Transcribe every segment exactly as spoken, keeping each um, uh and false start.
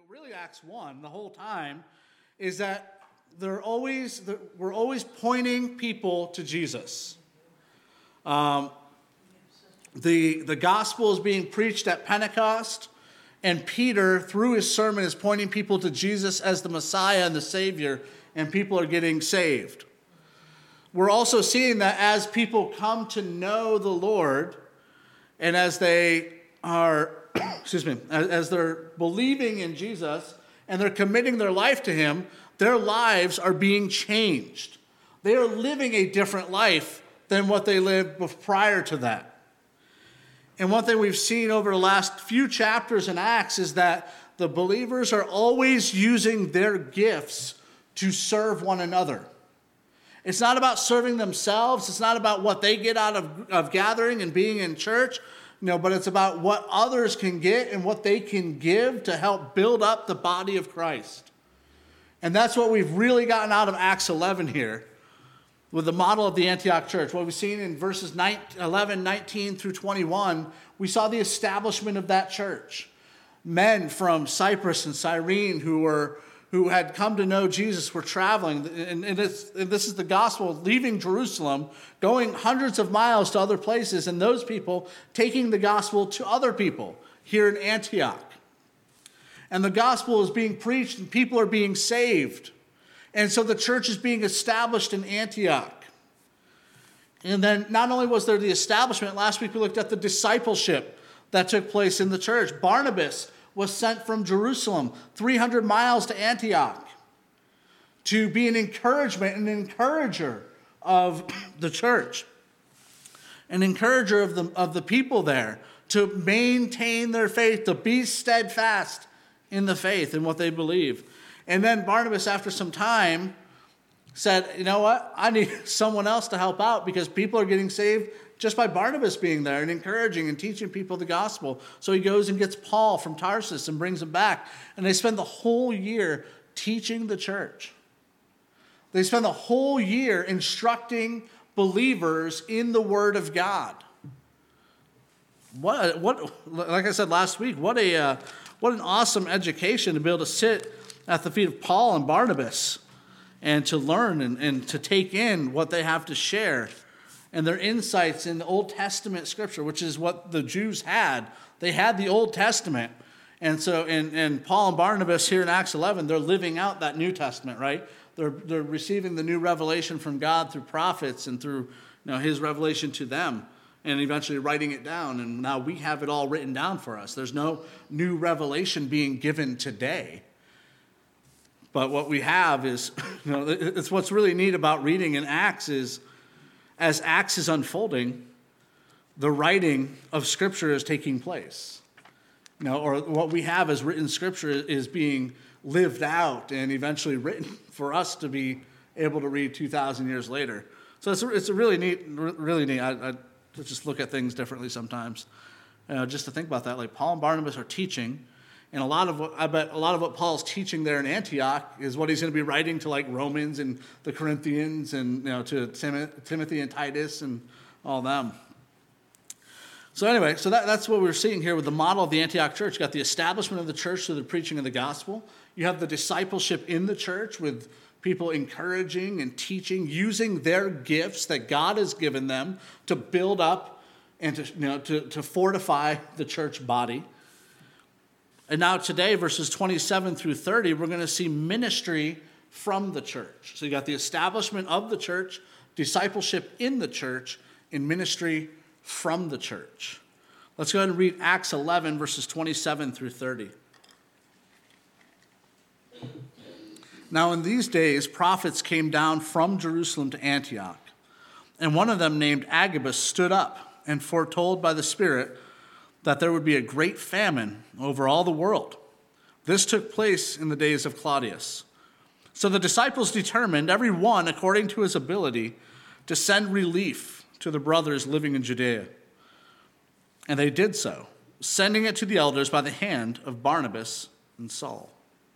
really Acts one the whole time is that they're always we're always pointing people to Jesus. Um, the the gospel is being preached at Pentecost, and Peter, through his sermon, is pointing people to Jesus as the Messiah and the Savior, and people are getting saved. We're also seeing that as people come to know the Lord, and as they are, excuse me, as, as they're believing in Jesus and they're committing their life to him, their lives are being changed. They are living a different life than what they lived prior to that. And one thing we've seen over the last few chapters in Acts is that the believers are always using their gifts to serve one another. It's not about serving themselves. It's not about what they get out of, of gathering and being in church, you know, but it's about what others can get and what they can give to help build up the body of Christ. And that's what we've really gotten out of Acts eleven here with the model of the Antioch church. What we've seen in verses eleven, nineteen through twenty-one, we saw the establishment of that church. Men from Cyprus and Cyrene who were who had come to know Jesus were traveling, and, and, it's, and this is the gospel, leaving Jerusalem, going hundreds of miles to other places, and those people taking the gospel to other people here in Antioch. And the gospel is being preached, and people are being saved. And so the church is being established in Antioch. And then not only was there the establishment, last week we looked at the discipleship that took place in the church. Barnabas was sent from Jerusalem three hundred miles to Antioch to be an encouragement, an encourager of the church, an encourager of the, of the people there to maintain their faith, to be steadfast in the faith and what they believe. And then Barnabas, after some time, said, you know what, I need someone else to help out because people are getting saved just by Barnabas being there and encouraging and teaching people the gospel. So he goes and gets Paul from Tarsus and brings him back. And they spend the whole year teaching the church. They spend the whole year instructing believers in the Word of God. What, what, like I said last week, what a uh, what an awesome education to be able to sit at the feet of Paul and Barnabas and to learn and, and to take in what they have to share and their insights in the Old Testament scripture, which is what the Jews had. They had the Old Testament. And so, and, and Paul and Barnabas here in Acts eleven, they're living out that New Testament, right? They're, they're receiving the new revelation from God through prophets and through, you know, his revelation to them and eventually writing it down. And now we have it all written down for us. There's no new revelation being given today. But what we have is, you know, it's what's really neat about reading in Acts is, as Acts is unfolding, the writing of Scripture is taking place. You know, or what we have as written Scripture is being lived out and eventually written for us to be able to read two thousand years later. So it's a, it's a really neat, really neat. I, I just look at things differently sometimes. You know, just to think about that, like Paul and Barnabas are teaching, and a lot of what, I bet a lot of what Paul's teaching there in Antioch is what he's going to be writing to like Romans and the Corinthians and, you know, to Tim, Timothy and Titus and all them. So anyway, so that, that's what we're seeing here with the model of the Antioch church. You got the establishment of the church through the preaching of the gospel. You have the discipleship in the church with people encouraging and teaching, using their gifts that God has given them to build up and to, you know, to, to fortify the church body. And now today, verses twenty-seven through thirty, we're going to see ministry from the church. So you got the establishment of the church, discipleship in the church, and ministry from the church. Let's go ahead and read Acts eleven, verses twenty-seven through thirty. Now in these days, prophets came down from Jerusalem to Antioch, and one of them named Agabus stood up and foretold by the Spirit that there would be a great famine over all the world. This took place in the days of Claudius. So the disciples determined, every one according to his ability, to send relief to the brothers living in Judea. And they did so, sending it to the elders by the hand of Barnabas and Saul.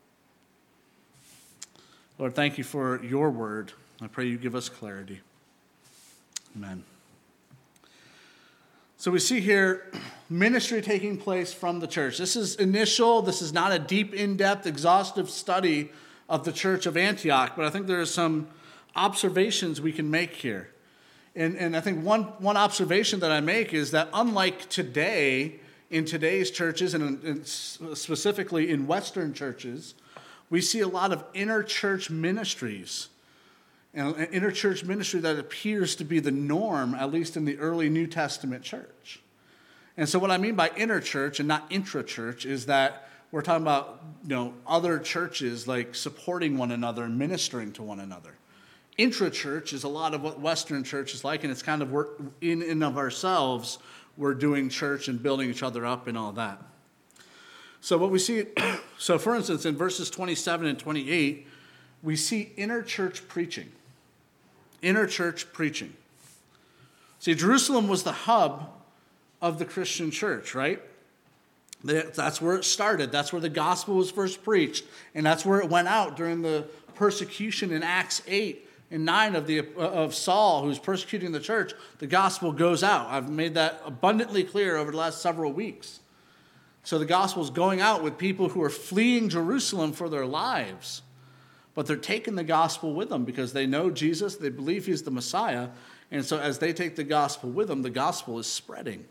Lord, thank you for your word. I pray you give us clarity. Amen. So we see here ministry taking place from the church. This is initial. This is not a deep, in-depth, exhaustive study of the church of Antioch, but I think there are some observations we can make here. And, and I think one, one observation that I make is that unlike today, in today's churches, and, and specifically in Western churches, we see a lot of inter-church ministries. And an inter-church ministry that appears to be the norm, at least in the early New Testament church. And so what I mean by inter-church and not intra-church is that we're talking about, you know, other churches like supporting one another and ministering to one another. Intra-church is a lot of what Western church is like, and it's kind of we're in and of ourselves, we're doing church and building each other up and all that. So what we see, so for instance, in verses twenty-seven and twenty-eight, we see inter-church preaching. Inter-church preaching. See, Jerusalem was the hub of the Christian church, right? That's where it started. That's where the gospel was first preached. And that's where it went out during the persecution in Acts eight and nine of, the, of Saul, who's persecuting the church. The gospel goes out. I've made that abundantly clear over the last several weeks. So the gospel is going out with people who are fleeing Jerusalem for their lives. But they're taking the gospel with them because they know Jesus, they believe he's the Messiah, and so as they take the gospel with them, the gospel is spreading.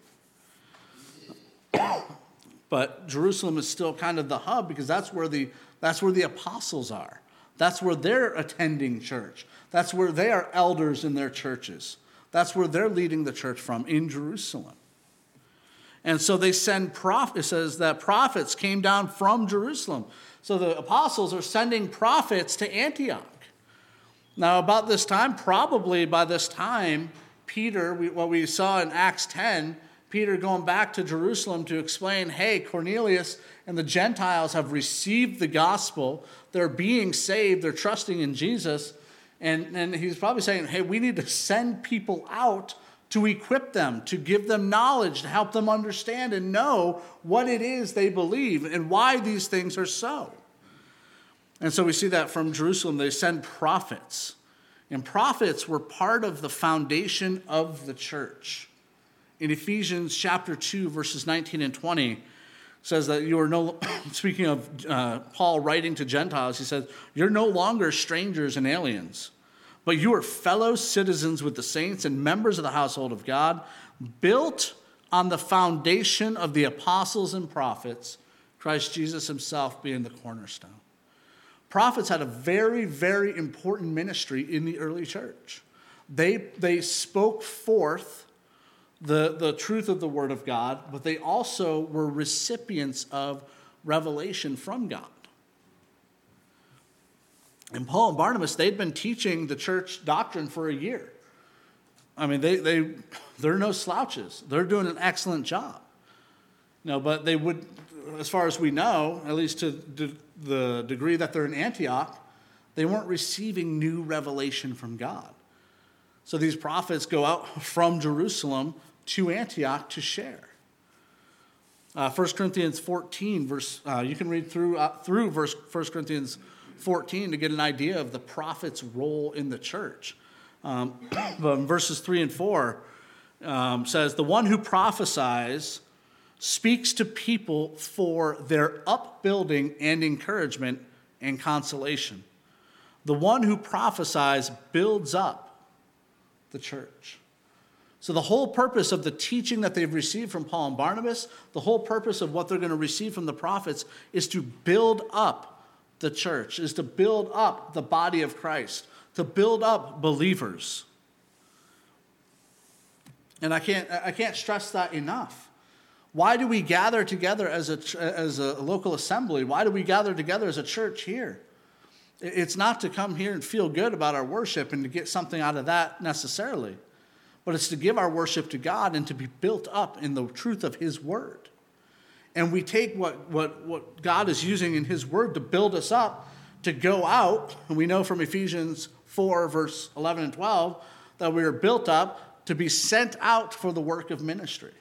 But Jerusalem is still kind of the hub because that's where the that's where the apostles are. That's where they're attending church. That's where they are elders in their churches. That's where they're leading the church from, in Jerusalem. And so they send prophets. It says that prophets came down from Jerusalem. So the apostles are sending prophets to Antioch. Now, about this time, probably by this time, Peter, we, what we saw in Acts ten, Peter going back to Jerusalem to explain, hey, Cornelius and the Gentiles have received the gospel. They're being saved. They're trusting in Jesus. And, and he's probably saying, hey, we need to send people out to equip them, to give them knowledge, to help them understand and know what it is they believe and why these things are so. And so we see that from Jerusalem, they send prophets. And prophets were part of the foundation of the church. In Ephesians chapter two, verses nineteen and twenty, says that you are no, speaking of uh, Paul writing to Gentiles, he says, you're no longer strangers and aliens, but you are fellow citizens with the saints and members of the household of God, built on the foundation of the apostles and prophets, Christ Jesus himself being the cornerstone. Prophets had a very, very important ministry in the early church. They, they spoke forth the, the truth of the word of God, but they also were recipients of revelation from God. And Paul and Barnabas, they'd been teaching the church doctrine for a year. I mean, they, they, they're no slouches. They're doing an excellent job. No, but they would, as far as we know, at least to de- the degree that they're in Antioch, they weren't receiving new revelation from God. So these prophets go out from Jerusalem to Antioch to share. Uh, First Corinthians fourteen, verse, uh, you can read through, uh, through verse, First Corinthians fourteen to get an idea of the prophet's role in the church. Um, but in verses three and four um, says, the one who prophesies speaks to people for their upbuilding and encouragement and consolation. The one who prophesies builds up the church. So the whole purpose of the teaching that they've received from Paul and Barnabas, the whole purpose of what they're going to receive from the prophets is to build up the church, is to build up the body of Christ, to build up believers. And I can't, I can't stress that enough. Why do we gather together as a, as a local assembly? Why do we gather together as a church here? It's not to come here and feel good about our worship and to get something out of that necessarily, but it's to give our worship to God and to be built up in the truth of his word. And we take what, what, what God is using in his word to build us up, to go out, and we know from Ephesians four, verse eleven and twelve, that we are built up to be sent out for the work of ministry.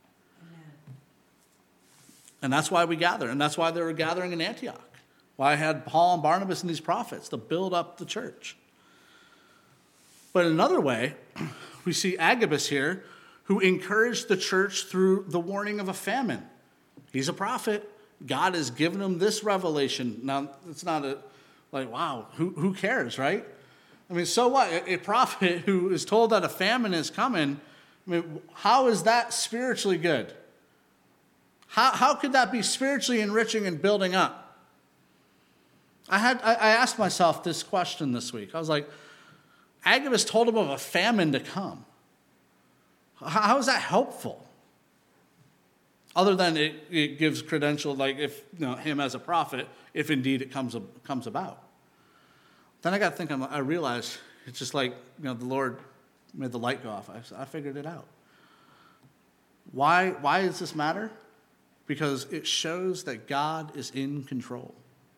And that's why we gather. And that's why they were gathering in Antioch. Why I had Paul and Barnabas and these prophets to build up the church. But in another way, we see Agabus here, who encouraged the church through the warning of a famine. He's a prophet. God has given him this revelation. Now, it's not a, like, wow, who, who cares, right? I mean, so what? A, a prophet who is told that a famine is coming, I mean, how is that spiritually good? How, how could that be spiritually enriching and building up? I had I, I asked myself this question this week. I was like, Agabus told him of a famine to come. How, how is that helpful? Other than it, it gives credential, like if you know him as a prophet, if indeed it comes comes about. Then I got to think. I realized it's just like you know the Lord made the light go off. I, I figured it out. Why why does this matter? Because it shows that God is in control.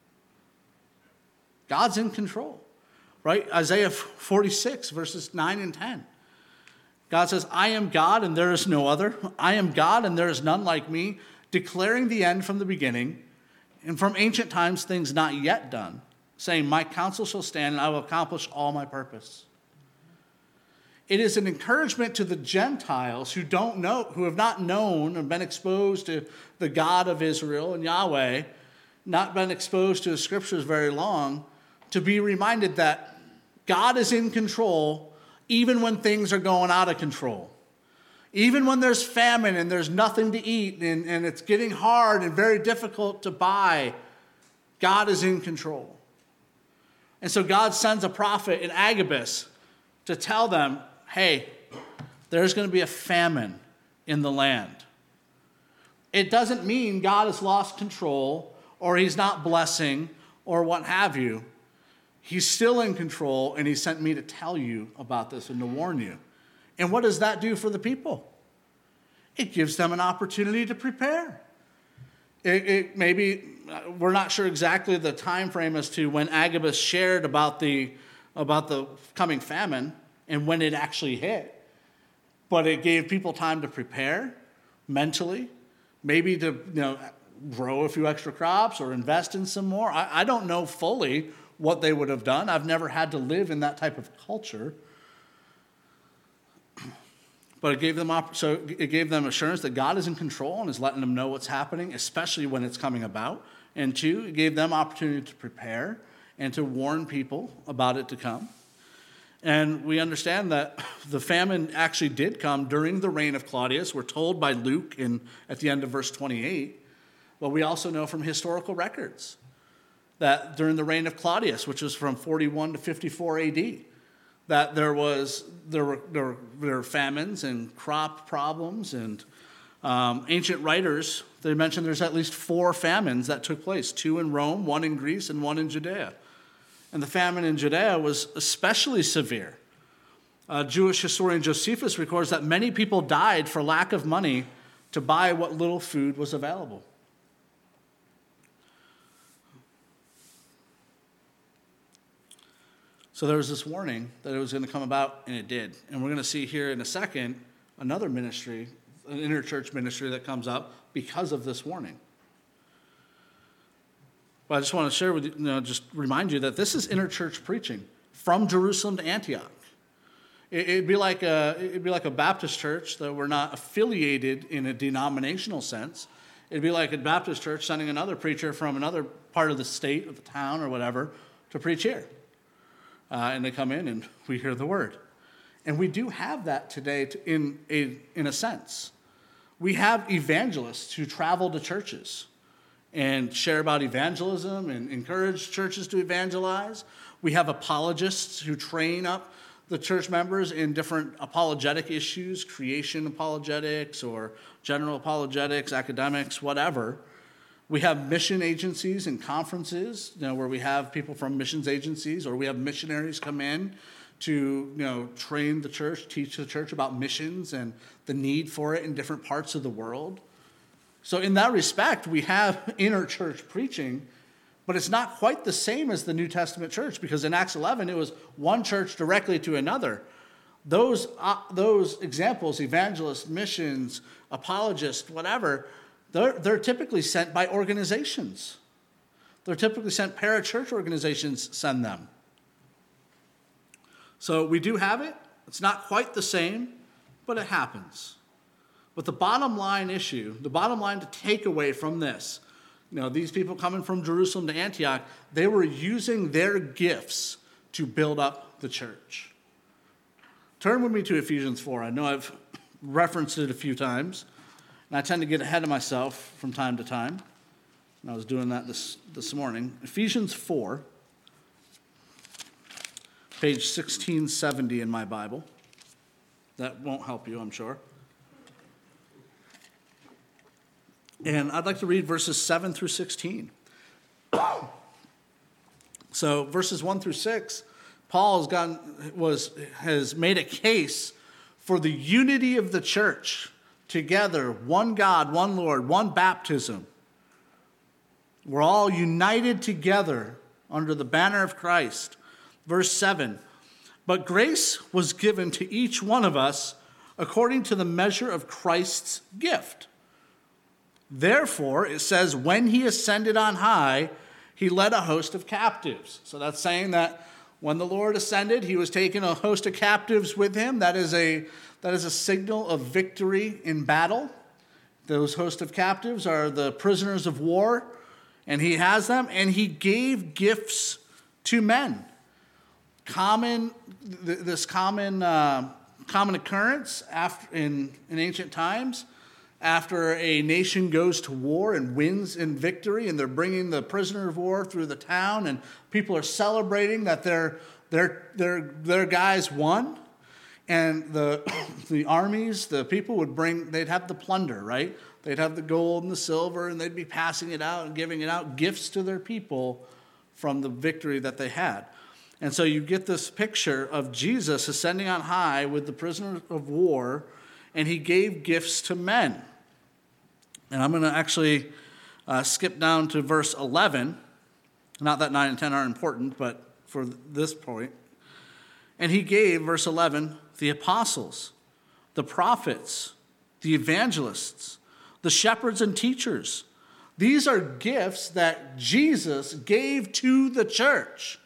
God's in control, right? Isaiah forty-six, verses nine and ten. God says, I am God and there is no other. I am God and there is none like me, declaring the end from the beginning, and from ancient times things not yet done, saying, my counsel shall stand and I will accomplish all my purpose. It is an encouragement to the Gentiles who don't know, who have not known and been exposed to the God of Israel and Yahweh, not been exposed to the scriptures very long, to be reminded that God is in control even when things are going out of control. Even when there's famine and there's nothing to eat and, and it's getting hard and very difficult to buy, God is in control. And so God sends a prophet in Agabus to tell them, hey, there's going to be a famine in the land. It doesn't mean God has lost control or he's not blessing or what have you. He's still in control, and he sent me to tell you about this and to warn you. And what does that do for the people? It gives them an opportunity to prepare. It, it maybe we're not sure exactly the time frame as to when Agabus shared about the about the coming famine and when it actually hit. But it gave people time to prepare mentally, maybe to you know grow a few extra crops or invest in some more. I, I don't know fully what they would have done. I've never had to live in that type of culture. But it gave them op- so it gave them assurance that God is in control and is letting them know what's happening, especially when it's coming about. And two, it gave them opportunity to prepare and to warn people about it to come. And we understand that the famine actually did come during the reign of Claudius. We're told by Luke in at the end of verse twenty-eight. But we also know from historical records that during the reign of Claudius, which was from forty-one to fifty-four A D, that there was there were there were, there were famines and crop problems, and um, ancient writers they mentioned there's at least four famines that took place: two in Rome, one in Greece, and one in Judea. And the famine in Judea was especially severe. Uh, Jewish historian Josephus records that many people died for lack of money to buy what little food was available. So there was this warning that it was going to come about, and it did. And we're going to see here in a second another ministry, an interchurch ministry that comes up because of this warning. But I just want to share with you, you know, just remind you that this is interchurch preaching from Jerusalem to Antioch. It, it'd be like a it'd be like a Baptist church that we're not affiliated in a denominational sense. It'd be like a Baptist church sending another preacher from another part of the state or the town or whatever to preach here. Uh, and they come in and we hear the word. And we do have that today to, in, a, in a sense. We have evangelists who travel to churches and share about evangelism and encourage churches to evangelize. We have apologists who train up the church members in different apologetic issues, creation apologetics or general apologetics, academics, whatever. We have mission agencies and conferences, you know, where we have people from missions agencies, or we have missionaries come in to, you know, train the church, teach the church about missions and the need for it in different parts of the world. So in that respect, we have inter-church preaching, but it's not quite the same as the New Testament church, because in Acts eleven, it was one church directly to another. Those, uh, those examples, evangelists, missions, apologists, whatever, They're, they're typically sent by organizations. They're typically sent, parachurch organizations send them. So we do have it. It's not quite the same, but it happens. But the bottom line issue, the bottom line to take away from this, you know, these people coming from Jerusalem to Antioch, they were using their gifts to build up the church. Turn with me to Ephesians four. I know I've referenced it a few times, and I tend to get ahead of myself from time to time. And I was doing that this, this morning. Ephesians four, page sixteen seventy in my Bible. That won't help you, I'm sure. And I'd like to read verses seven through sixteen. So verses one through six, Paul has, gotten, was, has made a case for the unity of the church together, one God, one Lord, one baptism. We're all united together under the banner of Christ. Verse seven, but grace was given to each one of us according to the measure of Christ's gift. Therefore, it says, when he ascended on high, he led a host of captives. So that's saying that when the Lord ascended, he was taking a host of captives with him. That is a, that is a signal of victory in battle. Those host of captives are the prisoners of war, and he has them, and he gave gifts to men. Common, this common, uh, common occurrence after, in, in ancient times. After a nation goes to war and wins in victory, and they're bringing the prisoner of war through the town, and people are celebrating that their their their their guys won, and the the armies, the people would bring, they'd have the plunder, right? They'd have the gold and the silver, and they'd be passing it out and giving it out, gifts to their people from the victory that they had. And so you get this picture of Jesus ascending on high with the prisoner of war, and he gave gifts to men. And I'm going to actually uh, skip down to verse eleven. Not that nine and ten aren't important, but for this point. And he gave, verse eleven, the apostles, the prophets, the evangelists, the shepherds and teachers. These are gifts that Jesus gave to the church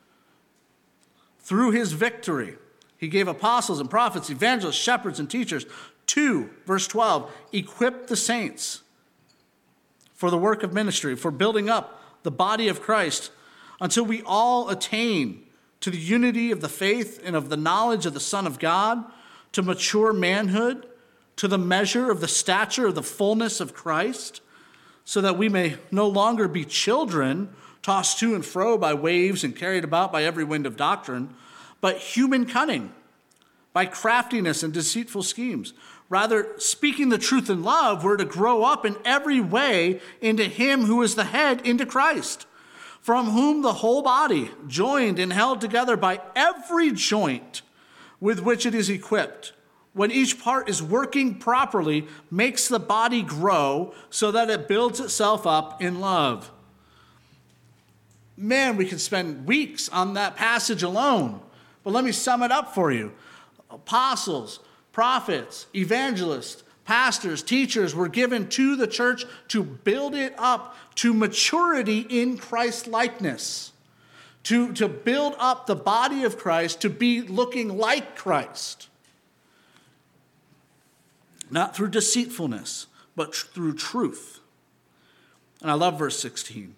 through his victory. He gave apostles and prophets, evangelists, shepherds, and teachers to, verse twelve, equip the saints for the work of ministry, for building up the body of Christ, until we all attain to the unity of the faith and of the knowledge of the Son of God, to mature manhood, to the measure of the stature of the fullness of Christ, so that we may no longer be children, tossed to and fro by waves and carried about by every wind of doctrine, but human cunning, by craftiness and deceitful schemes. Rather, speaking the truth in love, we're to grow up in every way into him who is the head, into Christ, from whom the whole body, joined and held together by every joint with which it is equipped, when each part is working properly, makes the body grow so that it builds itself up in love. Man, we could spend weeks on that passage alone. But let me sum it up for you. Apostles, prophets, evangelists, pastors, teachers were given to the church to build it up to maturity in Christ-likeness, to, to build up the body of Christ to be looking like Christ. Not through deceitfulness, but through truth. And I love verse sixteen.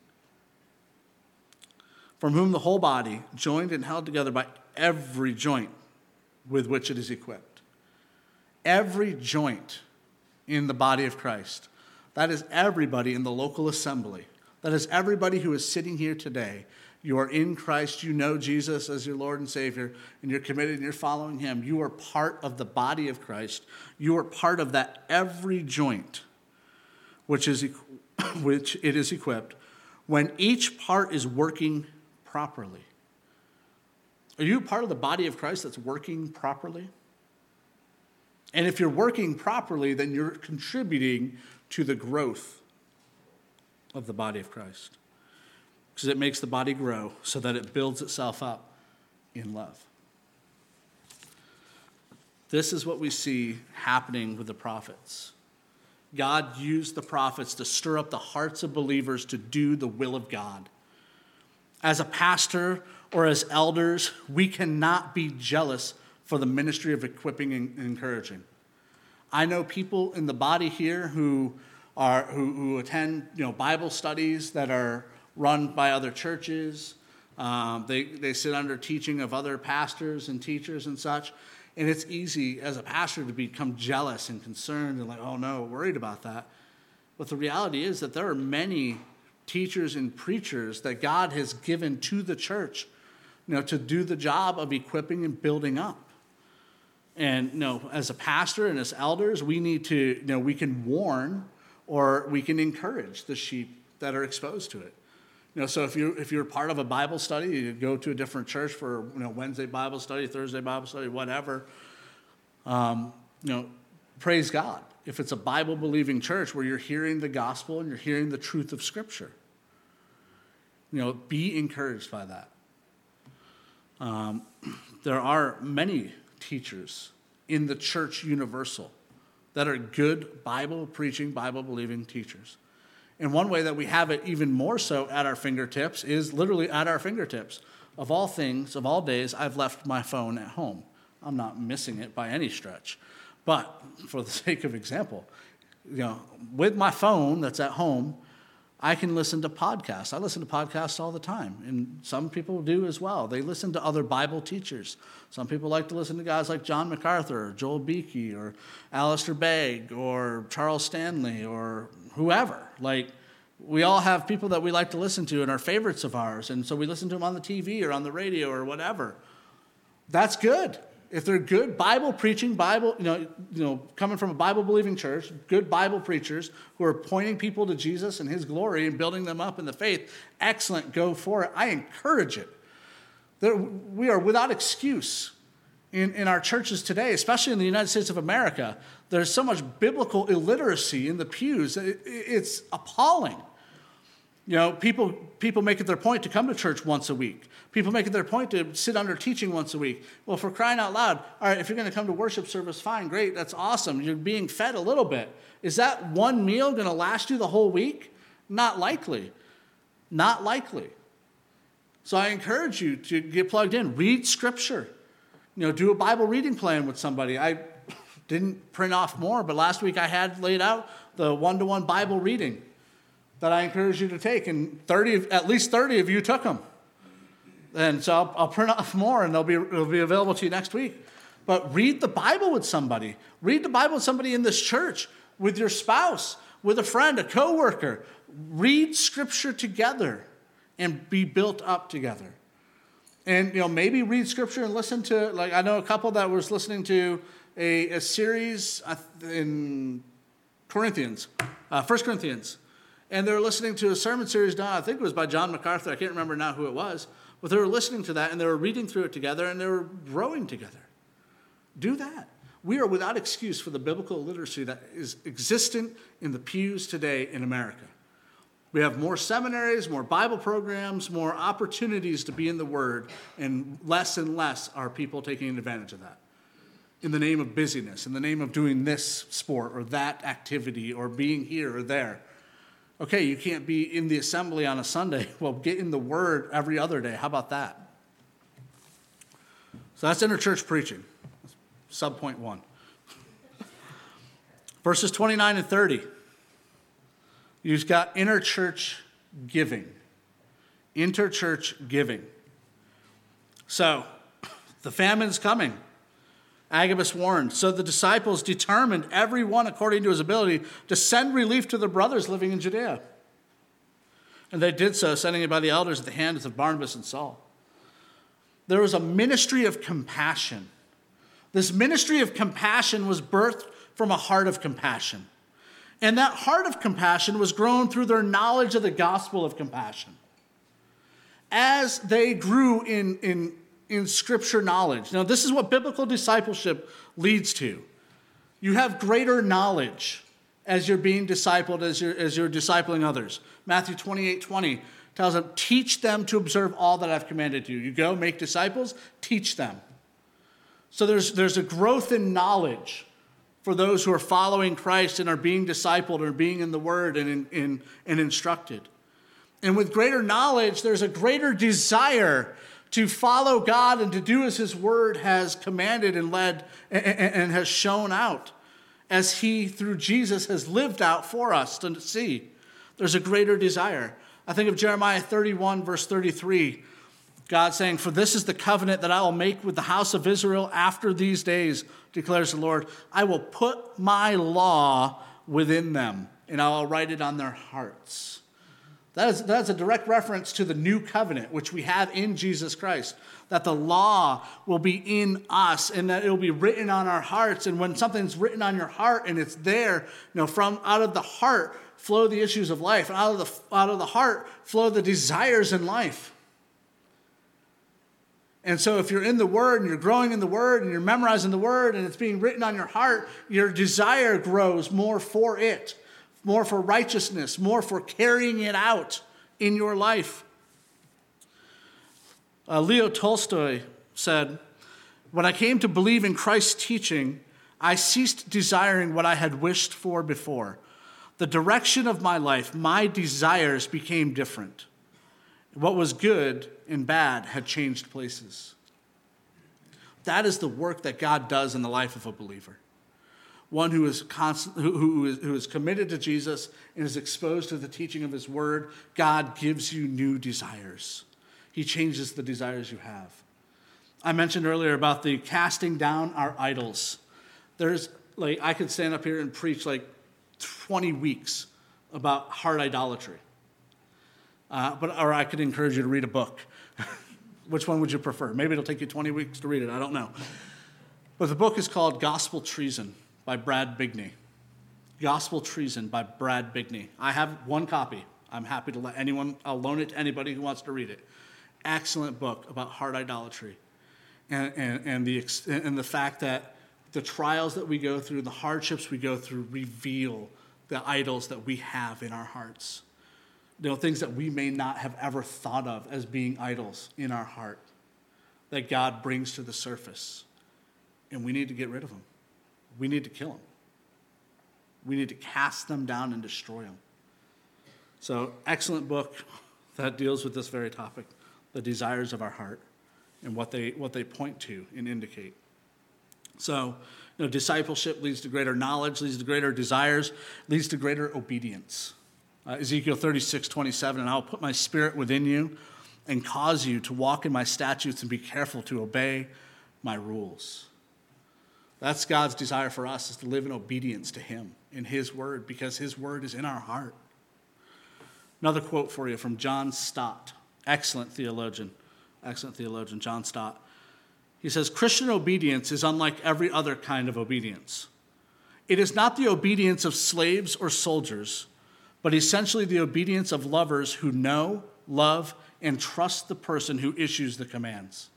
From whom the whole body, joined and held together by every joint with which it is equipped. Every joint in the body of Christ. That is everybody in the local assembly. That is everybody who is sitting here today. You are in Christ. You know Jesus as your Lord and Savior, and you're committed and you're following him. You are part of the body of Christ. You are part of that every joint which is which it is equipped when each part is working properly. Are you part of the body of Christ that's working properly? And if you're working properly, then you're contributing to the growth of the body of Christ. Because it makes the body grow so that it builds itself up in love. This is what we see happening with the prophets. God used the prophets to stir up the hearts of believers to do the will of God. As a pastor or as elders, we cannot be jealous for the ministry of equipping and encouraging. I know people in the body here who are who, who attend, you know, Bible studies that are run by other churches. Um, they they sit under teaching of other pastors and teachers and such, and it's easy as a pastor to become jealous and concerned and like, oh no, worried about that. But the reality is that there are many teachers and preachers that God has given to the church, you know, to do the job of equipping and building up. And, you know, as a pastor and as elders, we need to, you know, we can warn or we can encourage the sheep that are exposed to it. You know, so if you're, if you're part of a Bible study, you go to a different church for, you know, Wednesday Bible study, Thursday Bible study, whatever, um, you know, praise God. If it's a Bible-believing church where you're hearing the gospel and you're hearing the truth of Scripture, you know, be encouraged by that. Um, there are many teachers in the church universal that are good Bible-preaching, Bible-believing teachers. And one way that we have it even more so at our fingertips is literally at our fingertips. Of all things, of all days, I've left my phone at home. I'm not missing it by any stretch. But for the sake of example, you know, with my phone that's at home, I can listen to podcasts. I listen to podcasts all the time, and some people do as well. They listen to other Bible teachers. Some people like to listen to guys like John MacArthur, or Joel Beakey, or Alistair Begg, or Charles Stanley, or whoever. Like, we all have people that we like to listen to and are favorites of ours, and so we listen to them on the T V or on the radio or whatever. That's good. If they're good Bible preaching, Bible, you know, you know, coming from a Bible believing church, good Bible preachers who are pointing people to Jesus and his glory and building them up in the faith, excellent, go for it. I encourage it. There, we are without excuse in, in our churches today, especially in the United States of America. There's so much biblical illiteracy in the pews. It, it's appalling. You know, people people make it their point to come to church once a week. People make it their point to sit under teaching once a week. Well, for crying out loud, all right, if you're going to come to worship service, fine, great, that's awesome. You're being fed a little bit. Is that one meal going to last you the whole week? Not likely. Not likely. So I encourage you to get plugged in. Read Scripture. You know, do a Bible reading plan with somebody. I didn't print off more, but last week I had laid out the one-to-one Bible reading that I encourage you to take, and thirty, at least thirty of you took them. And so I'll, I'll print off more, and they'll be, it'll be available to you next week. But read the Bible with somebody. Read the Bible with somebody in this church, with your spouse, with a friend, a coworker. Read Scripture together and be built up together. And, you know, maybe read Scripture and listen to, like, I know a couple that was listening to a, a series in Corinthians, uh, First Corinthians. And they were listening to a sermon series now, I think it was by John MacArthur. I can't remember now who it was. But they were listening to that, and they were reading through it together, and they were growing together. Do that. We are without excuse for the biblical literacy that is existent in the pews today in America. We have more seminaries, more Bible programs, more opportunities to be in the Word, and less and less are people taking advantage of that. In the name of busyness, in the name of doing this sport or that activity or being here or there. Okay, you can't be in the assembly on a Sunday. Well, get in the Word every other day. How about that? So that's interchurch preaching. Subpoint one. Verses twenty-nine and thirty. You've got interchurch giving. Interchurch giving. So, the famine's coming. Agabus warned. So the disciples determined, every one according to his ability, to send relief to their brothers living in Judea. And they did so, sending it by the elders at the hands of Barnabas and Saul. There was a ministry of compassion. This ministry of compassion was birthed from a heart of compassion. And that heart of compassion was grown through their knowledge of the gospel of compassion. As they grew in, in in Scripture knowledge. Now, this is what biblical discipleship leads to. You have greater knowledge as you're being discipled, as you're, as you're discipling others. Matthew twenty-eight twenty tells them, teach them to observe all that I've commanded you. You go, make disciples, teach them. So there's, there's a growth in knowledge for those who are following Christ and are being discipled or being in the Word and, in, in, and instructed. And with greater knowledge, there's a greater desire to follow God and to do as his Word has commanded and led and, and, and has shown out. as he, through Jesus, has lived out for us to see. There's a greater desire. I think of Jeremiah thirty-one, verse thirty-three. God saying, "For this is the covenant that I will make with the house of Israel after these days, declares the Lord. I will put my law within them, and I will write it on their hearts." That is, that is a direct reference to the new covenant, which we have in Jesus Christ. That the law will be in us, and that it will be written on our hearts. And when something's written on your heart and it's there, you know, from out of the heart flow the issues of life, and out of the out of the heart flow the desires in life. And so if you're in the Word and you're growing in the Word and you're memorizing the Word and it's being written on your heart, your desire grows more for it, more for righteousness, more for carrying it out in your life. Uh, Leo Tolstoy said, "When I came to believe in Christ's teaching, I ceased desiring what I had wished for before. The direction of my life, my desires became different. What was good and bad had changed places." That is the work that God does in the life of a believer. One who is constant, who, who, is, who is committed to Jesus and is exposed to the teaching of his word. God gives you new desires. He changes the desires you have. I mentioned earlier about the casting down our idols. There's like I could stand up here and preach like twenty weeks about heart idolatry. Uh, but or I could encourage you to read a book. Which one would you prefer? Maybe it'll take you twenty weeks to read it. I don't know. But the book is called Gospel Treason by Brad Bigney. Gospel Treason by Brad Bigney. I have one copy. I'm happy to let anyone, I'll loan it to anybody who wants to read it. Excellent book about heart idolatry. And, and, and, the, and the fact that the trials that we go through, the hardships we go through, reveal the idols that we have in our hearts. You know, things that we may not have ever thought of as being idols in our heart that God brings to the surface. And we need to get rid of them. We need to kill them. We need to cast them down and destroy them. So, excellent book that deals with this very topic, the desires of our heart and what they what they point to and indicate. So, you know, discipleship leads to greater knowledge, leads to greater desires, leads to greater obedience. Uh, Ezekiel thirty-six twenty-seven, "And I will put my spirit within you and cause you to walk in my statutes and be careful to obey my rules." That's God's desire for us, is to live in obedience to him in his word, because his word is in our heart. Another quote for you from John Stott, excellent theologian, excellent theologian, John Stott. He says, "Christian obedience is unlike every other kind of obedience. It is not the obedience of slaves or soldiers, but essentially the obedience of lovers who know, love, and trust the person who issues the commands."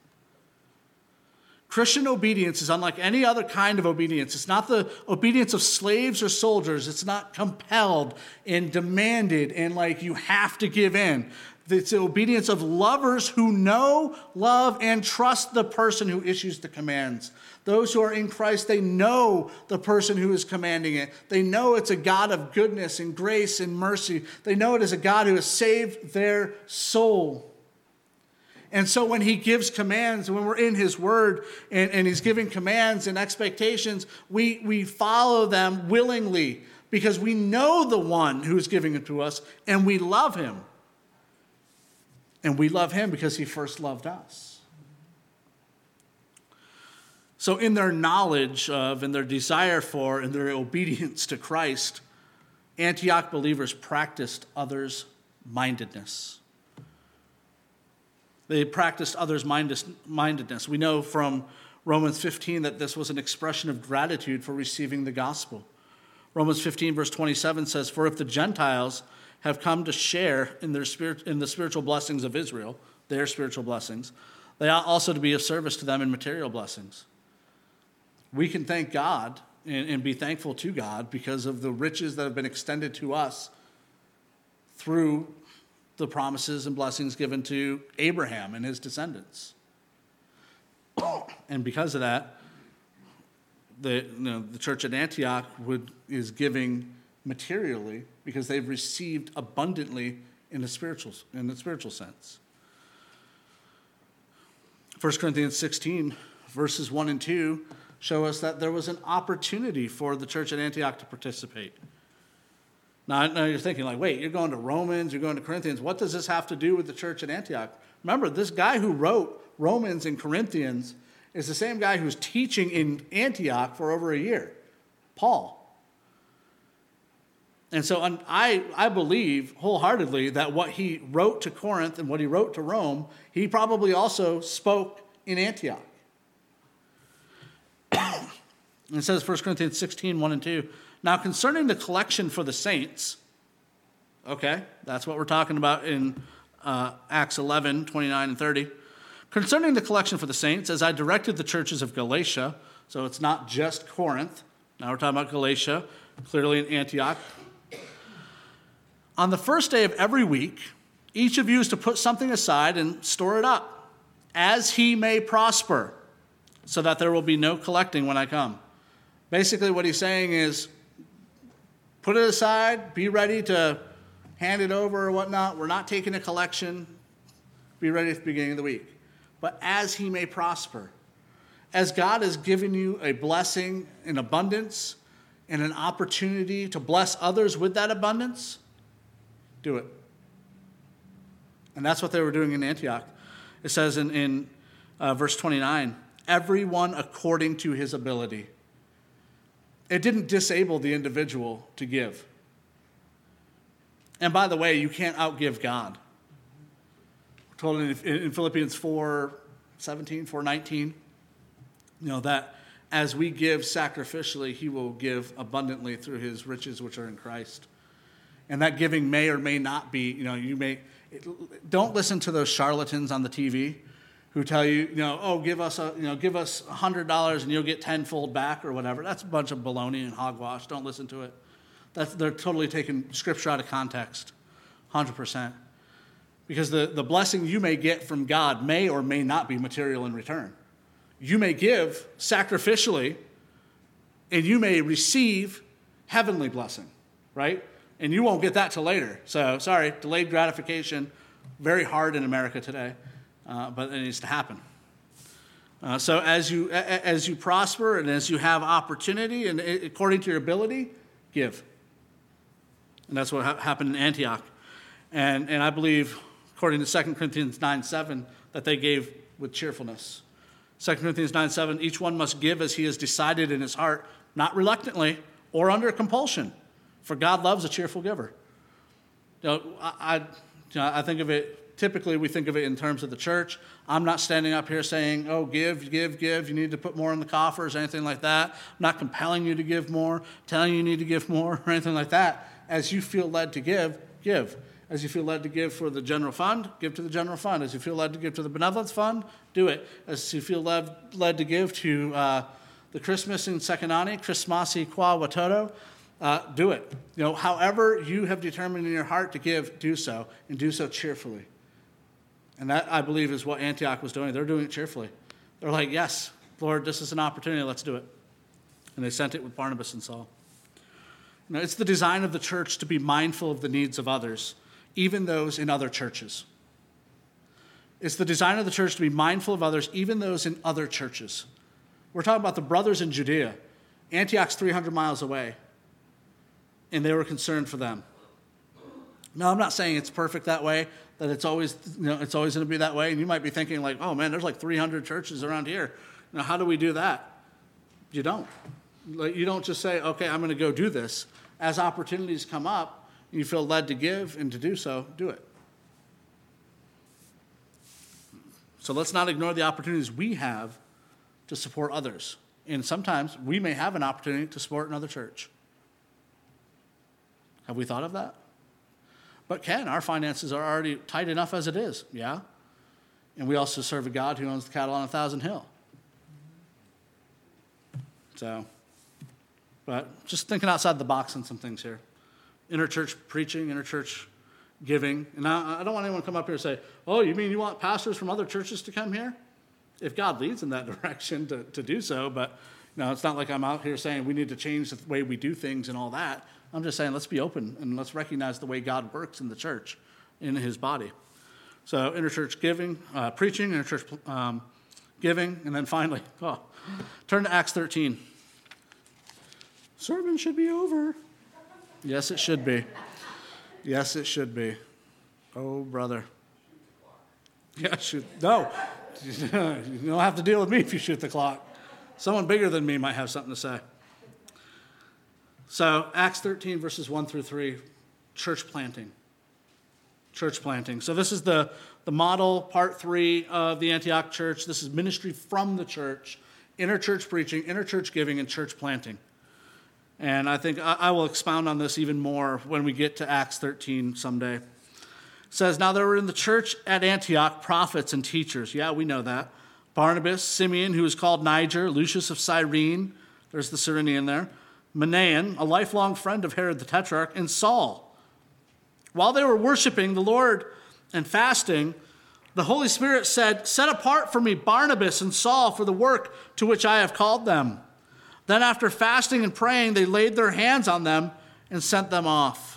Christian obedience is unlike any other kind of obedience. It's not the obedience of slaves or soldiers. It's not compelled and demanded and like you have to give in. It's the obedience of lovers who know, love, and trust the person who issues the commands. Those who are in Christ, they know the person who is commanding it. They know it's a God of goodness and grace and mercy. They know it is a God who has saved their soul. And so when he gives commands, when we're in his word and, and he's giving commands and expectations, we, we follow them willingly because we know the one who's giving it to us and we love him. And we love him because he first loved us. So in their knowledge of and their desire for and their obedience to Christ, Antioch believers practiced others-mindedness. They practiced others-mindedness. We know from Romans fifteen that this was an expression of gratitude for receiving the gospel. Romans fifteen verse twenty-seven says, "For if the Gentiles have come to share in their spirit, in the spiritual blessings of Israel," their spiritual blessings, "they ought also to be of service to them in material blessings." We can thank God and, and be thankful to God because of the riches that have been extended to us through the promises and blessings given to Abraham and his descendants. And because of that, the, you know, the church at Antioch would, is giving materially because they've received abundantly in the spiritual, in the spiritual sense. First Corinthians sixteen, verses one and two, show us that there was an opportunity for the church at Antioch to participate. Now, I know you're thinking like, wait, you're going to Romans, you're going to Corinthians. What does this have to do with the church at Antioch? Remember, this guy who wrote Romans and Corinthians is the same guy who's teaching in Antioch for over a year, Paul. And so I, I believe wholeheartedly that what he wrote to Corinth and what he wrote to Rome, he probably also spoke in Antioch. And it says First Corinthians sixteen, one and two, now concerning the collection for the saints, okay, that's what we're talking about in uh, Acts eleven, twenty-nine and thirty. Concerning the collection for the saints, as I directed the churches of Galatia, so it's not just Corinth, now we're talking about Galatia, clearly in Antioch. On the first day of every week, each of you is to put something aside and store it up, as he may prosper, so that there will be no collecting when I come. Basically what he's saying is, put it aside, be ready to hand it over or whatnot. We're not taking a collection. Be ready at the beginning of the week. But as he may prosper, as God has given you a blessing in abundance and an opportunity to bless others with that abundance, do it. And that's what they were doing in Antioch. It says in, in uh, verse twenty-nine, everyone according to his ability. It didn't disable the individual to give. And by the way, you can't outgive God. We're told in, in Philippians four seventeen, four nineteen, you know, that as we give sacrificially, he will give abundantly through his riches which are in Christ. And that giving may or may not be, you know, you may, don't listen to those charlatans on the T V who tell you, you know, oh, give us a, you know, give us one hundred dollars and you'll get tenfold back or whatever. That's a bunch of baloney and hogwash. Don't listen to it. That's, they're totally taking scripture out of context, one hundred percent. Because the, the blessing you may get from God may or may not be material in return. You may give sacrificially and you may receive heavenly blessing, right? And you won't get that till later. So, sorry, delayed gratification, very hard in America today. Uh, but it needs to happen. Uh, so as you as you prosper and as you have opportunity and according to your ability, give. And that's what ha- happened in Antioch. And and I believe, according to Second Corinthians nine seven, that they gave with cheerfulness. Second Corinthians nine seven, each one must give as he has decided in his heart, not reluctantly or under compulsion, for God loves a cheerful giver. You know, I, I, you know, I think of it, typically we think of it in terms of the church. I'm not standing up here saying, oh, give, give, give. You need to put more in the coffers, anything like that. I'm not compelling you to give more, telling you you need to give more, or anything like that. As you feel led to give, give. As you feel led to give for the general fund, give to the general fund. As you feel led to give to the benevolence fund, do it. As you feel led, led to give to uh, the Christmas in Sekanani, Christmasi qua Watoto, uh, do it. You know, however you have determined in your heart to give, do so, and do so cheerfully. And that, I believe, is what Antioch was doing. They're doing it cheerfully. They're like, yes, Lord, this is an opportunity. Let's do it. And they sent it with Barnabas and Saul. You know, it's the design of the church to be mindful of the needs of others, even those in other churches. It's the design of the church to be mindful of others, even those in other churches. We're talking about the brothers in Judea. Antioch's three hundred miles away, and they were concerned for them. Now, I'm not saying it's perfect that way, that it's always, you know, it's always going to be that way. And you might be thinking like, oh man, there's like three hundred churches around here. You know, how do we do that? You don't. Like, you don't just say, okay, I'm going to go do this. As opportunities come up, you feel led to give and to do so, do it. So let's not ignore the opportunities we have to support others. And sometimes we may have an opportunity to support another church. Have we thought of that? But Ken, our finances are already tight enough as it is, yeah? And we also serve a God who owns the cattle on a thousand hill. So, but just thinking outside the box on some things here. Interchurch preaching, interchurch giving. And I, I don't want anyone to come up here and say, oh, you mean you want pastors from other churches to come here? If God leads in that direction to, to do so, but no, it's not like I'm out here saying we need to change the way we do things and all that. I'm just saying let's be open and let's recognize the way God works in the church, in his body. So interchurch giving, uh, preaching, interchurch um, giving, and then finally, oh, turn to Acts thirteen. Sermon should be over. Yes, it should be. Yes, it should be. Oh, brother. Yeah, shoot. No. You don't have to deal with me if you shoot the clock. Someone bigger than me might have something to say. So, Acts thirteen, verses one through three, church planting. Church planting. So this is the, the model, part three of the Antioch church. This is ministry from the church, inter-church preaching, inter-church giving, and church planting. And I think I, I will expound on this even more when we get to Acts thirteen someday. It says, now there were in the church at Antioch prophets and teachers. Yeah, we know that. Barnabas, Simeon, who was called Niger, Lucius of Cyrene, there's the Cyrenian there, Manaen, a lifelong friend of Herod the Tetrarch, and Saul. While they were worshiping the Lord and fasting, the Holy Spirit said, set apart for me Barnabas and Saul for the work to which I have called them. Then after fasting and praying, they laid their hands on them and sent them off.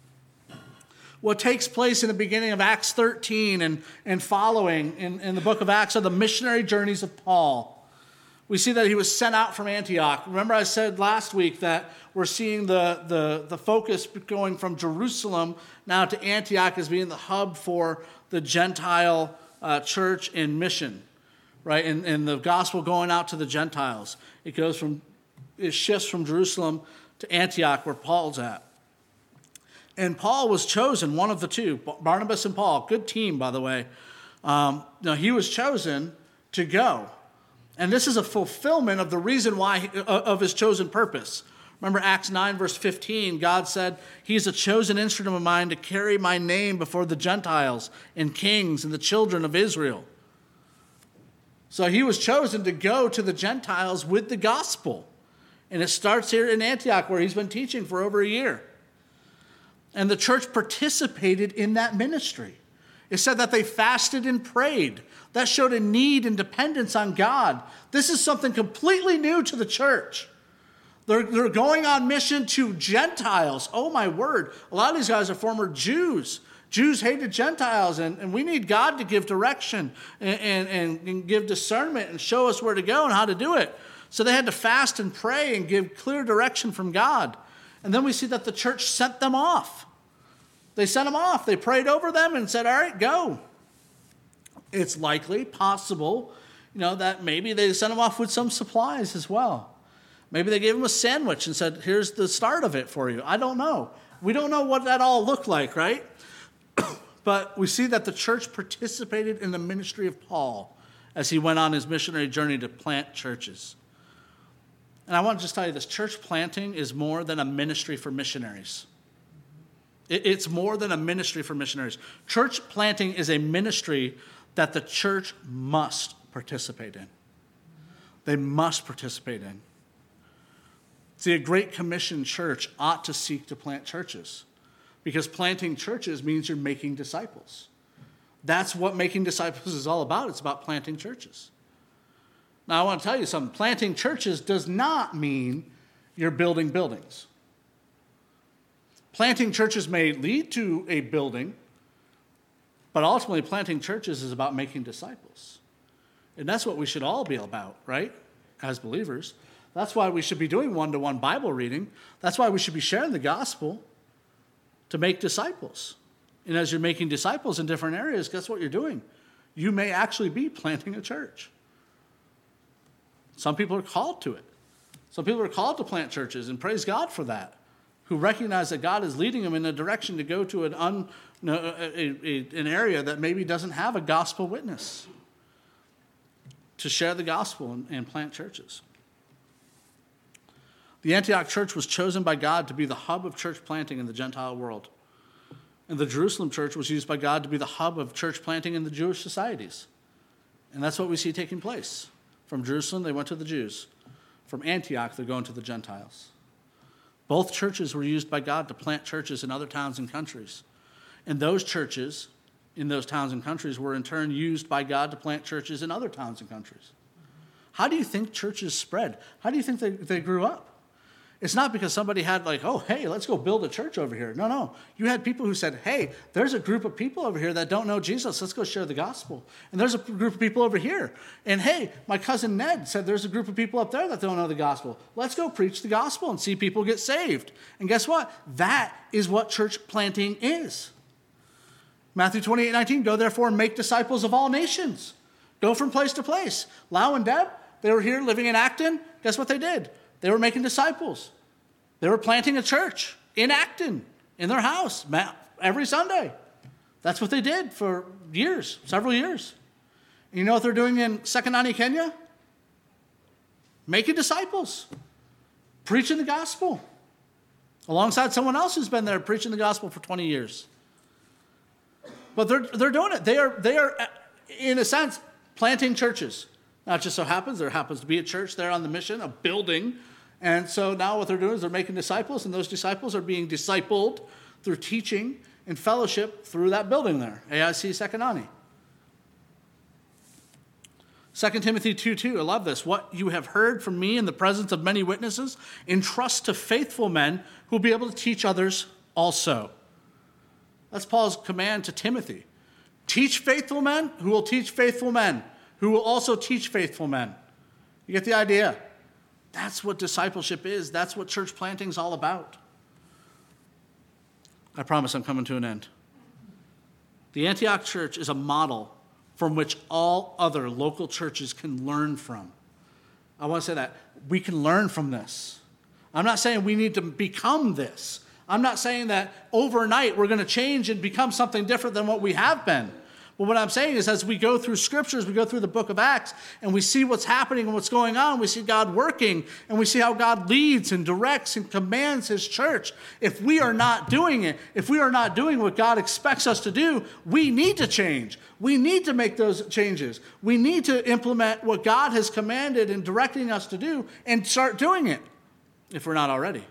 What takes place in the beginning of Acts thirteen and, and following in, in the book of Acts are the missionary journeys of Paul. We see that he was sent out from Antioch. Remember I said last week that we're seeing the, the, the focus going from Jerusalem now to Antioch as being the hub for the Gentile uh, church and mission, right? And, and the gospel going out to the Gentiles. It goes from, it shifts from Jerusalem to Antioch where Paul's at. And Paul was chosen, one of the two, Barnabas and Paul. Good team, by the way. Um, no, he was chosen to go. And this is a fulfillment of the reason why, of his chosen purpose. Remember Acts nine, verse fifteen, God said, he's a chosen instrument of mine to carry my name before the Gentiles and kings and the children of Israel. So he was chosen to go to the Gentiles with the gospel. And it starts here in Antioch where he's been teaching for over a year. And the church participated in that ministry. It said that they fasted and prayed. That showed a need and dependence on God. This is something completely new to the church. They're, they're going on mission to Gentiles. Oh, my word. A lot of these guys are former Jews. Jews hated Gentiles, and, and we need God to give direction and, and, and give discernment and show us where to go and how to do it. So they had to fast and pray and give clear direction from God. And then we see that the church sent them off. They sent them off. They prayed over them and said, all right, go. It's likely, possible, you know, that maybe they sent them off with some supplies as well. Maybe they gave them a sandwich and said, here's the start of it for you. I don't know. We don't know what that all looked like, right? But we see that the church participated in the ministry of Paul as he went on his missionary journey to plant churches. And I want to just tell you this, church planting is more than a ministry for missionaries. It's more than a ministry for missionaries. Church planting is a ministry that the church must participate in. They must participate in. See, a Great Commission church ought to seek to plant churches because planting churches means you're making disciples. That's what making disciples is all about. It's about planting churches. Now, I want to tell you something. Planting churches does not mean you're building buildings. Planting churches may lead to a building, but ultimately planting churches is about making disciples. And that's what we should all be about, right? As believers. That's why we should be doing one-to-one Bible reading. That's why we should be sharing the gospel to make disciples. And as you're making disciples in different areas, guess what you're doing? You may actually be planting a church. Some people are called to it. Some people are called to plant churches, and praise God for that, who recognize that God is leading them in a direction to go to an, un, no, a, a, an area that maybe doesn't have a gospel witness, to share the gospel and, and plant churches. The Antioch church was chosen by God to be the hub of church planting in the Gentile world. And the Jerusalem church was used by God to be the hub of church planting in the Jewish societies. And that's what we see taking place. From Jerusalem, they went to the Jews. From Antioch, they're going to the Gentiles. Both churches were used by God to plant churches in other towns and countries. And those churches in those towns and countries were in turn used by God to plant churches in other towns and countries. How do you think churches spread? How do you think they, they grew up? It's not because somebody had like, oh, hey, let's go build a church over here. No, no. You had people who said, hey, there's a group of people over here that don't know Jesus. Let's go share the gospel. And there's a group of people over here. And hey, my cousin Ned said there's a group of people up there that don't know the gospel. Let's go preach the gospel and see people get saved. And guess what? That is what church planting is. Matthew twenty-eight nineteen, go therefore and make disciples of all nations. Go from place to place. Lau and Deb, they were here living in Acton. Guess what they did? They were making disciples. They were planting a church in Acton, in their house, every Sunday. That's what they did for years, several years. And you know what they're doing in Sekanani, Kenya? Making disciples, preaching the gospel, alongside someone else who's been there preaching the gospel for twenty years. But they're they're doing it. They are they are, in a sense, planting churches. Now, it just so happens there happens to be a church there on the mission, a building. And so now what they're doing is they're making disciples, and those disciples are being discipled through teaching and fellowship through that building there, A I C Sekanani. Second Timothy two two, I love this. What you have heard from me in the presence of many witnesses, entrust to faithful men who will be able to teach others also. That's Paul's command to Timothy. Teach faithful men who will teach faithful men, who will also teach faithful men. You get the idea? That's what discipleship is. That's what church planting is all about. I promise I'm coming to an end. The Antioch church is a model from which all other local churches can learn from. I want to say that. We can learn from this. I'm not saying we need to become this. I'm not saying that overnight we're going to change and become something different than what we have been. But what I'm saying is as we go through scriptures, we go through the book of Acts, and we see what's happening and what's going on, we see God working, and we see how God leads and directs and commands his church. If we are not doing it, if we are not doing what God expects us to do, we need to change. We need to make those changes. We need to implement what God has commanded and directing us to do and start doing it if we're not already.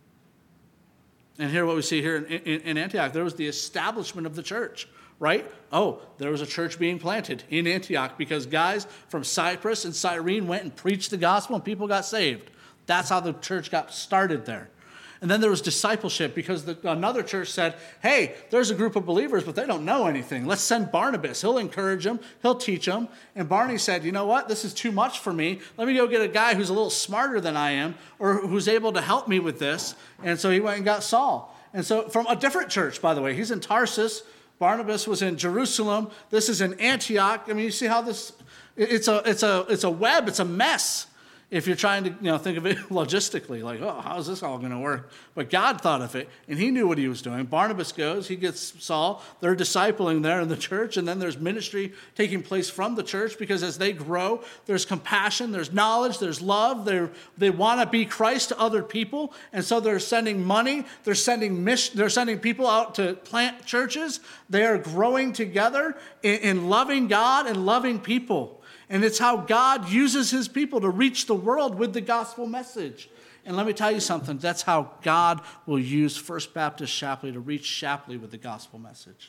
And here what we see here in, in, in Antioch, there was the establishment of the church. Right? Oh, there was a church being planted in Antioch because guys from Cyprus and Cyrene went and preached the gospel and people got saved. That's how the church got started there. And then there was discipleship because the, another church said, hey, there's a group of believers, but they don't know anything. Let's send Barnabas. He'll encourage them. He'll teach them. And Barney said, you know what? This is too much for me. Let me go get a guy who's a little smarter than I am or who's able to help me with this. And so he went and got Saul. And so from a different church, by the way, he's in Tarsus. Barnabas was in Jerusalem. This is in Antioch. I mean, you see how this, it's a, it's a, it's a web. It's a mess. If you're trying to, you know, think of it logistically, like, oh, how's this all going to work? But God thought of it, and he knew what he was doing. Barnabas goes, he gets Saul. They're discipling there in the church, and then there's ministry taking place from the church because as they grow, there's compassion, there's knowledge, there's love. They're, they want to be Christ to other people, and so they're sending money. They're sending mission, They're sending people out to plant churches. They are growing together in, in loving God and loving people. And it's how God uses his people to reach the world with the gospel message. And let me tell you something. That's how God will use First Baptist Shapley to reach Shapley with the gospel message.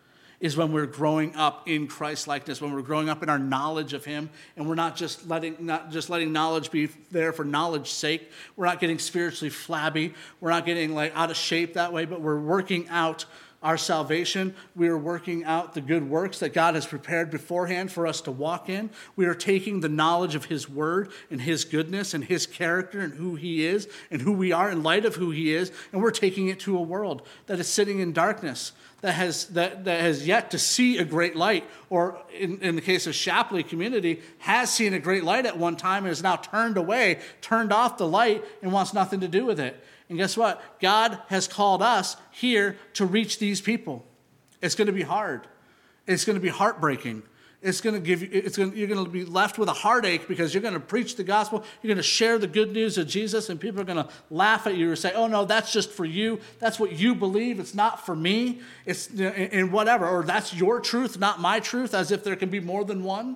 Is when we're growing up in Christ-likeness, when we're growing up in our knowledge of him, and we're not just letting not just letting knowledge be there for knowledge's sake. We're not getting spiritually flabby. We're not getting like out of shape that way, but we're working out our salvation. We are working out the good works that God has prepared beforehand for us to walk in. We are taking the knowledge of his word and his goodness and his character and who he is and who we are in light of who he is, and we're taking it to a world that is sitting in darkness, that has that, that has yet to see a great light, or in, in the case of Shapley community, has seen a great light at one time and has now turned away, turned off the light, and wants nothing to do with it. And guess what? God has called us here to reach these people. It's going to be hard. It's going to be heartbreaking. It's going to give you, it's going to, you're going to be left with a heartache because you're going to preach the gospel. You're going to share the good news of Jesus, and people are going to laugh at you or say, oh, no, that's just for you. That's what you believe. It's not for me. It's in whatever. Or that's your truth, not my truth, as if there can be more than one.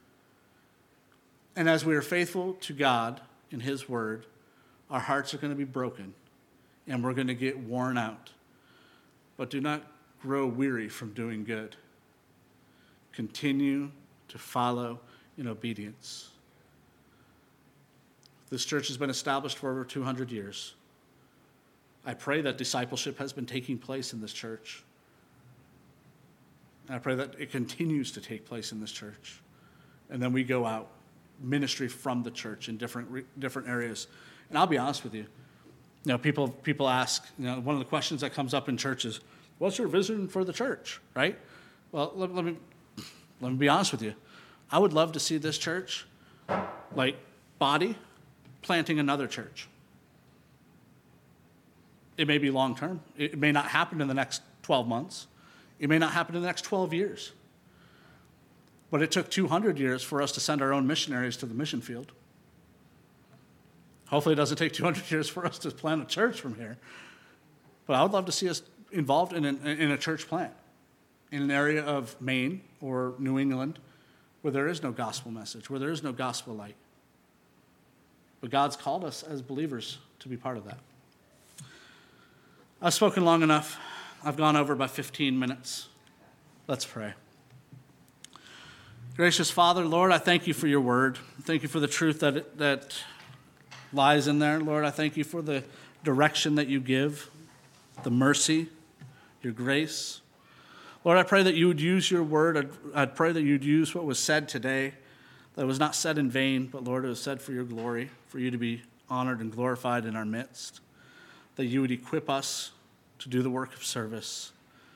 And as we are faithful to God in his word, our hearts are going to be broken, and we're going to get worn out. But do not grow weary from doing good. Continue to follow in obedience. This church has been established for over two hundred years. I pray that discipleship has been taking place in this church. And I pray that it continues to take place in this church. And then we go out, ministry from the church in different different areas. And I'll be honest with you. You know, people people ask, you know, one of the questions that comes up in churches, what's your vision for the church, right? Well, let, let me let me be honest with you. I would love to see this church, like body, planting another church. It may be long term. It may not happen in the next twelve months. It may not happen in the next twelve years. But it took two hundred years for us to send our own missionaries to the mission field. Hopefully it doesn't take two hundred years for us to plant a church from here. But I would love to see us involved in, an, in a church plant in an area of Maine or New England where there is no gospel message, where there is no gospel light. But God's called us as believers to be part of that. I've spoken long enough. I've gone over by fifteen minutes. Let's pray. Gracious Father, Lord, I thank you for your word. Thank you for the truth that it, that lies in there. Lord, I thank you for the direction that you give, the mercy, your grace. Lord, I pray that you would use your word. I'd, I'd pray that you'd use what was said today, that was not said in vain, but Lord, it was said for your glory, for you to be honored and glorified in our midst, that you would equip us to do the work of service.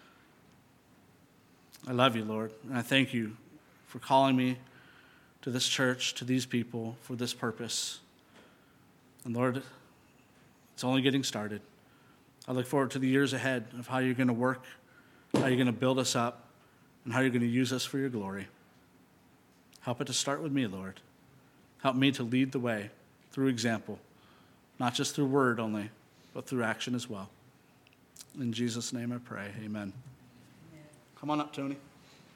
I love you, Lord, and I thank you for calling me to this church, to these people, for this purpose. And Lord, it's only getting started. I look forward to the years ahead of how you're going to work, how you're going to build us up, and how you're going to use us for your glory. Help it to start with me, Lord. Help me to lead the way through example, not just through word only, but through action as well. In Jesus' name I pray, amen. Amen. Come on up, Tony.